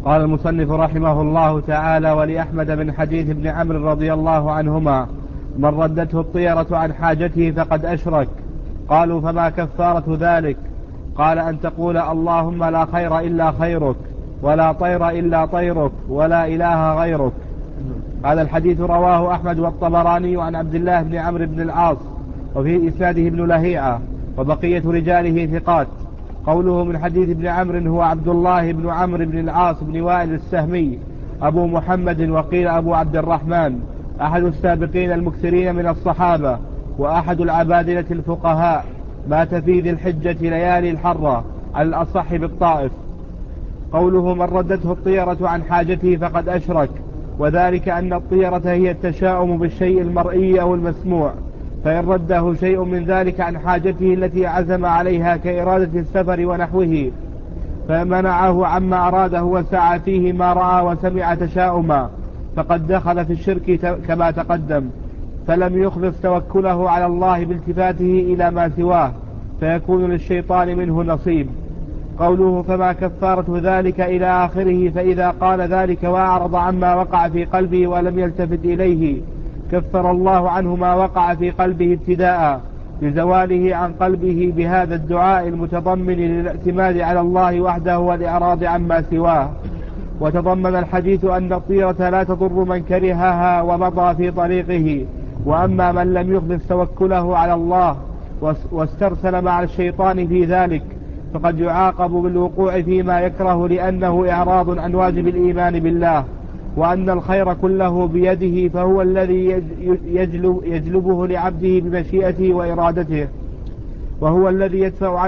قال المصنف رحمه الله تعالى: ولأحمد من حديث ابن عمرو رضي الله عنهما: من ردته الطيرة عن حاجته فقد أشرك. قالوا: فما كفارة ذلك؟ قال: أن تقول اللهم لا خير إلا خيرك، ولا طير إلا طيرك، ولا إله غيرك. هذا الحديث رواه أحمد والطبراني عن عبد الله بن عمرو بن العاص، وفي إسناده ابن لهيعة، وبقية رجاله ثقات. قوله من حديث ابن عمرو هو عبد الله بن عمرو بن العاص بن وائل السهمي أبو محمد، وقيل أبو عبد الرحمن، أحد السابقين المكثرين من الصحابة، وأحد العبادلة الفقهاء، مات في ذي الحجة ليالي الحرة على الأصح بالطائف. قوله من ردته الطيرة عن حاجته فقد أشرك، وذلك أن الطيرة هي التشاؤم بالشيء المرئي أو المسموع، فإن رده شيء من ذلك عن حاجته التي عزم عليها كإرادة السفر ونحوه، فمنعه عما أراده وسعى فيه ما رأى وسمع تشاؤما، فقد دخل في الشرك كما تقدم، فلم يخلص توكله على الله بالتفاته إلى ما سواه، فيكون للشيطان منه نصيب. قوله فما كفارة ذلك إلى آخره، فإذا قال ذلك وأعرض عما وقع في قلبه ولم يلتفت إليه كفر الله عنه ما وقع في قلبه ابتداء لزواله عن قلبه بهذا الدعاء المتضمن للاعتماد على الله وحده والإعراض عما سواه. وتضمن الحديث أن الطيرة لا تضر من كرهها ومضى في طريقه، وأما من لم يخلص توكله على الله واسترسل مع الشيطان في ذلك فقد يعاقب بالوقوع فيما يكره، لأنه إعراض عن واجب الإيمان بالله، وأن الخير كله بيده، فهو الذي يجلبه لعبده بمشيئته وإرادته، وهو الذي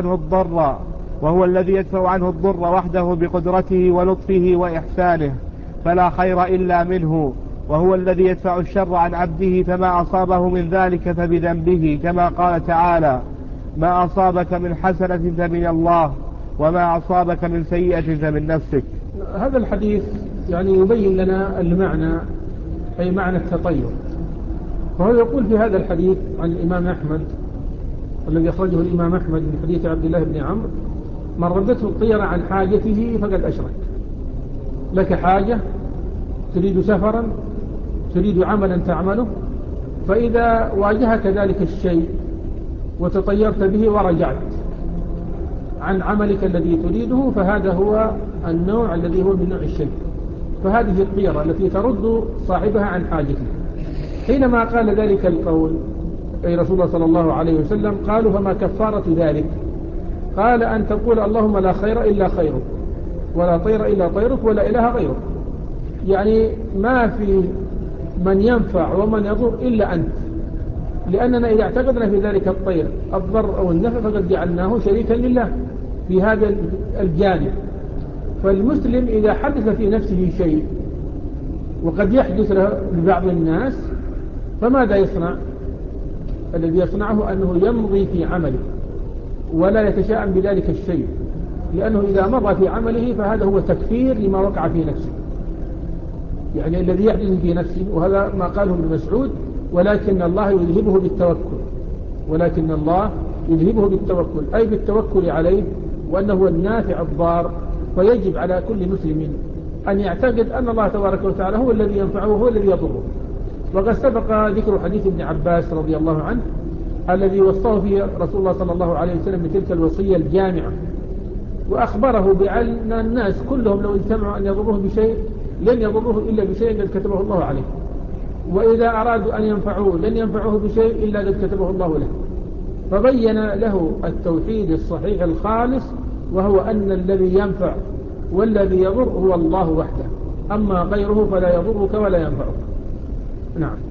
يدفع عنه الضر وحده بقدرته ولطفه وإحسانه، فلا خير إلا منه، وهو الذي يدفع الشر عن عبده، فما أصابه من ذلك فبذنبه، كما قال تعالى: ما أصابك من حسنة فمن الله، وما أصابك من سيئة فمن نفسك. هذا الحديث يعني يبين لنا المعنى، أي معنى التطير. فهو يقول في هذا الحديث عن الإمام أحمد الذي أخرجه الإمام أحمد من حديث عبد الله بن عمرو: من ردته الطيرة عن حاجته فقد أشرك. لك حاجة، تريد سفرا، تريد عملا تعمله، فإذا واجهك ذلك الشيء وتطيرت به ورجعت عن عملك الذي تريده، فهذا هو النوع الذي هو من نوع الشرك. فهذه الطيرة التي ترد صاحبها عن حاجته. حينما قال ذلك القول أي رسول الله صلى الله عليه وسلم قالوا: فما كفارة ذلك؟ قال: أن تقول اللهم لا خير إلا خيرك، ولا طير إلا طيرك، ولا إله غيرك. يعني ما في من ينفع ومن يضر إلا أنت، لأننا إذا اعتقدنا في ذلك الطير الضر أو النفع فقد جعلناه شريكا لله في هذا الجانب. فالمسلم إذا حدث في نفسه شيء وقد يحدث له لبعض الناس، فماذا يصنع؟ الذي يصنعه أنه يمضي في عمله ولا يتشاءم بذلك الشيء، لأنه إذا مضى في عمله فهذا هو تكفير لما وقع في نفسه. يعني الذي يحدث في نفسه، وهذا ما قاله ابن مسعود: ولكن الله يذهبه بالتوكل. ولكن الله يذهبه بالتوكل، أي بالتوكل عليه وأنه هو النافع الضار. فيجب على كل مسلم أن يعتقد أن الله تبارك وتعالى هو الذي ينفعه وهو الذي يضره. وقد سبق ذكر حديث ابن عباس رضي الله عنه الذي وصاه فيه رسول الله صلى الله عليه وسلم بتلك الوصية الجامعة، وأخبره بأن الناس كلهم لو اجتمعوا أن يضروه بشيء لن يضروه إلا بشيء قد كتبه الله عليه، وإذا أرادوا أن ينفعوه لن ينفعوه بشيء إلا قد كتبه الله له. فبين له التوحيد الصحيح الخالص، وهو أن الذي ينفع والذي يضر هو الله وحده، أما غيره فلا يضرك ولا ينفعك. نعم.